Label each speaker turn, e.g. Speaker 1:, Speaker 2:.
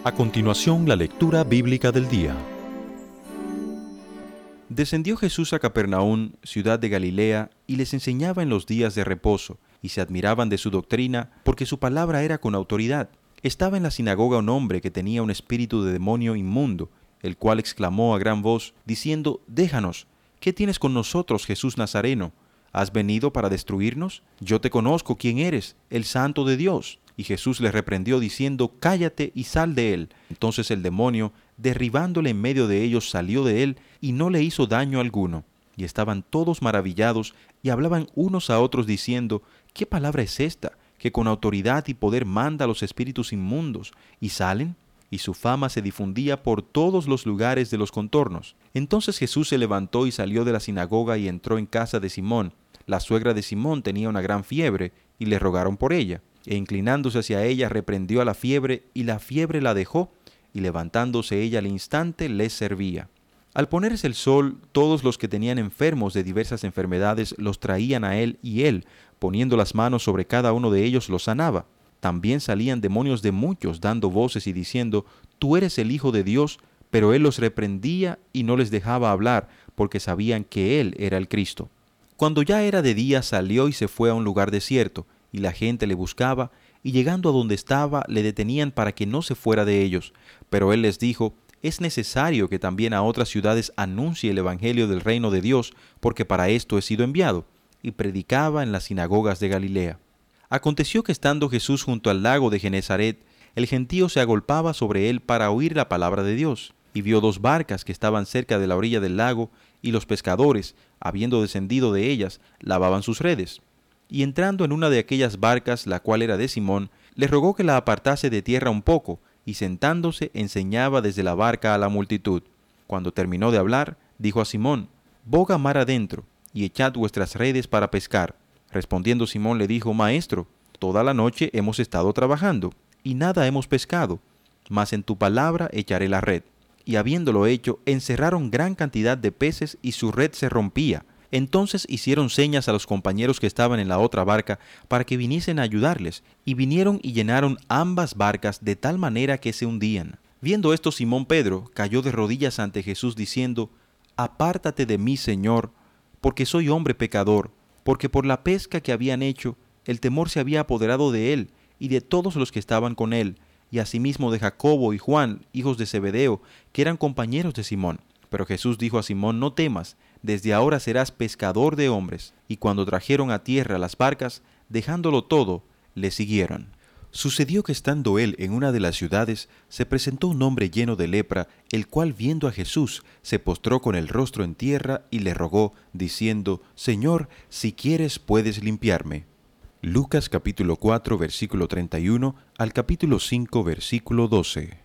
Speaker 1: A continuación, la lectura bíblica del día. Descendió Jesús a Capernaum, ciudad de Galilea, y les enseñaba en los días de reposo, y se admiraban de su doctrina, porque su palabra era con autoridad. Estaba en la sinagoga un hombre que tenía un espíritu de demonio inmundo, el cual exclamó a gran voz, diciendo: «Déjanos, ¿qué tienes con nosotros, Jesús Nazareno? ¿Has venido para destruirnos? Yo te conozco quién eres, el Santo de Dios». Y Jesús le reprendió diciendo: «Cállate y sal de él». Entonces el demonio, derribándole en medio de ellos, salió de él y no le hizo daño alguno. Y estaban todos maravillados y hablaban unos a otros diciendo: «¿Qué palabra es esta, que con autoridad y poder manda a los espíritus inmundos, y salen?» Y su fama se difundía por todos los lugares de los contornos. Entonces Jesús se levantó y salió de la sinagoga y entró en casa de Simón. La suegra de Simón tenía una gran fiebre, y le rogaron por ella. E inclinándose hacia ella, reprendió a la fiebre, y la fiebre la dejó, y levantándose ella al instante, les servía. Al ponerse el sol, todos los que tenían enfermos de diversas enfermedades los traían a él, y él, poniendo las manos sobre cada uno de ellos, los sanaba. También salían demonios de muchos, dando voces y diciendo: «Tú eres el Hijo de Dios», pero él los reprendía y no les dejaba hablar, porque sabían que él era el Cristo. Cuando ya era de día, salió y se fue a un lugar desierto, y la gente le buscaba, y llegando a donde estaba, le detenían para que no se fuera de ellos. Pero él les dijo: «Es necesario que también a otras ciudades anuncie el evangelio del reino de Dios, porque para esto he sido enviado». Y predicaba en las sinagogas de Galilea. Aconteció que estando Jesús junto al lago de Genezaret, el gentío se agolpaba sobre él para oír la palabra de Dios. Y vio dos barcas que estaban cerca de la orilla del lago, y los pescadores, habiendo descendido de ellas, lavaban sus redes. Y entrando en una de aquellas barcas, la cual era de Simón, le rogó que la apartase de tierra un poco, y sentándose enseñaba desde la barca a la multitud. Cuando terminó de hablar, dijo a Simón: «Boga mar adentro, y echad vuestras redes para pescar». Respondiendo Simón le dijo: «Maestro, toda la noche hemos estado trabajando, y nada hemos pescado, mas en tu palabra echaré la red». Y habiéndolo hecho, encerraron gran cantidad de peces, y su red se rompía. Entonces hicieron señas a los compañeros que estaban en la otra barca para que viniesen a ayudarles, y vinieron y llenaron ambas barcas de tal manera que se hundían. Viendo esto, Simón Pedro cayó de rodillas ante Jesús diciendo: «Apártate de mí, Señor, porque soy hombre pecador», porque por la pesca que habían hecho, el temor se había apoderado de él y de todos los que estaban con él, y asimismo de Jacobo y Juan, hijos de Zebedeo, que eran compañeros de Simón. Pero Jesús dijo a Simón: «No temas, desde ahora serás pescador de hombres». Y cuando trajeron a tierra las barcas, dejándolo todo, le siguieron. Sucedió que estando él en una de las ciudades, se presentó un hombre lleno de lepra, el cual, viendo a Jesús, se postró con el rostro en tierra y le rogó, diciendo: «Señor, si quieres, puedes limpiarme». Lucas capítulo 4, versículo 31 al capítulo 5, versículo 12.